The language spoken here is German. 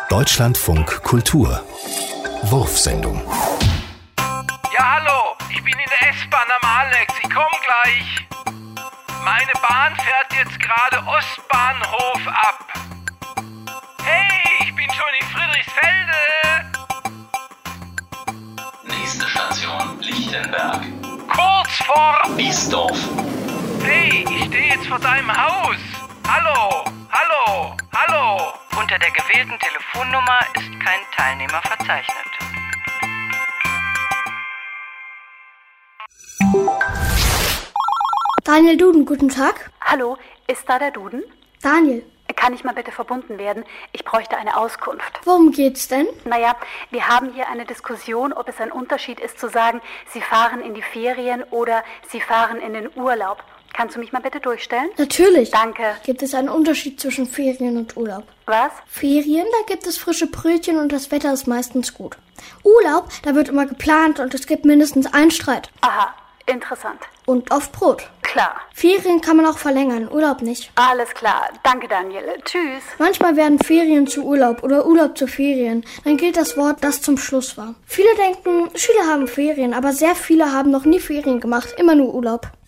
Deutschlandfunk Kultur Wurfsendung. Ja, hallo, ich bin in der S-Bahn am Alex, ich komm gleich. Meine Bahn fährt jetzt gerade Ostbahnhof ab. Hey, ich bin schon in Friedrichsfelde. Nächste Station Lichtenberg. Kurz vor... Biesdorf. Hey, ich stehe jetzt vor deinem Haus. Hallo, hallo, hallo. Unter der gewählten Telefonnummer ist kein Teilnehmer verzeichnet. Daniel Duden, guten Tag. Hallo, ist da der Duden? Daniel. Kann ich mal bitte verbunden werden? Ich bräuchte eine Auskunft. Worum geht's denn? Naja, wir haben hier eine Diskussion, ob es ein Unterschied ist zu sagen, Sie fahren in die Ferien oder Sie fahren in den Urlaub. Kannst du mich mal bitte durchstellen? Natürlich. Danke. Gibt es einen Unterschied zwischen Ferien und Urlaub? Was? Ferien, da gibt es frische Brötchen und das Wetter ist meistens gut. Urlaub, da wird immer geplant und es gibt mindestens einen Streit. Aha, interessant. Und oft Brot. Klar. Ferien kann man auch verlängern, Urlaub nicht. Alles klar. Danke, Daniel. Tschüss. Manchmal werden Ferien zu Urlaub oder Urlaub zu Ferien. Dann gilt das Wort, das zum Schluss war. Viele denken, Schüler haben Ferien, aber sehr viele haben noch nie Ferien gemacht, immer nur Urlaub.